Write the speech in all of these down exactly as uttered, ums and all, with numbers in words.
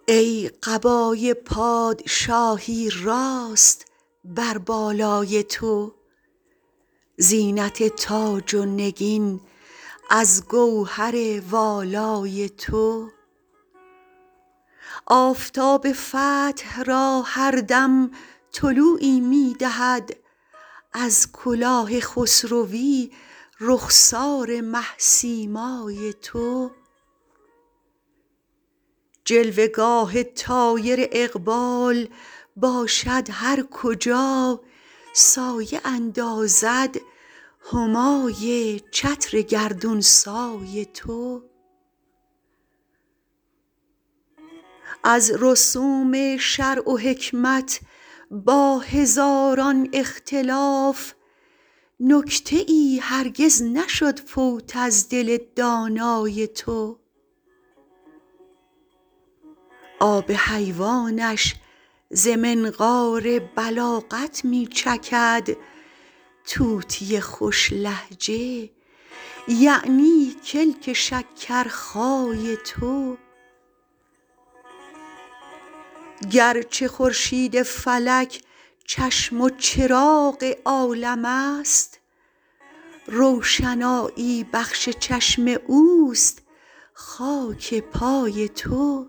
ای قبای پادشاهی راست بر بالای تو، زینت تاج و نگین از گوهر والای تو. آفتاب فتح را هر دم طلوعی می دهد، از کلاه خسروی رخسار مه سیمای تو. جلوه گاه طایر اقبال باشد هر کجا، سایه اندازد همای چتر گردون سای تو. از رسوم شرع و حکمت با هزاران اختلاف، نکته ای هرگز نشد فوت از دل دانای تو. آب حیوانش ز منقار بلاغت می چکد، طوطی خوش لهجه یعنی کلک شکرخای تو. گرچه خورشید فلک چشم و چراغ عالم است، روشنایی بخش چشم اوست خاک پای تو.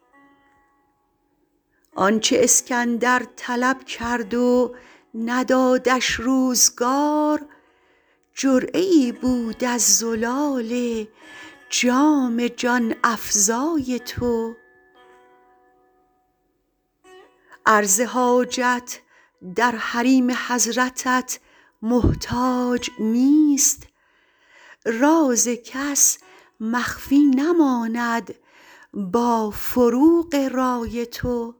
آنچه اسکندر طلب کرد و ندادش روزگار، جرعه ای بود از زلال جام جان افزای تو. عرض حاجت در حریم حضرتت محتاج نیست، راز کس مخفی نماند با فروغ رای تو.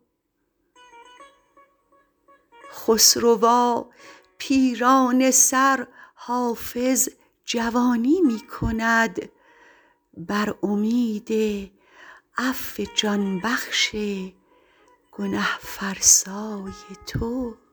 خسروا پیرانه سر حافظ جوانی می کند، بر امید عفو جان بخش گنه فرسای تو.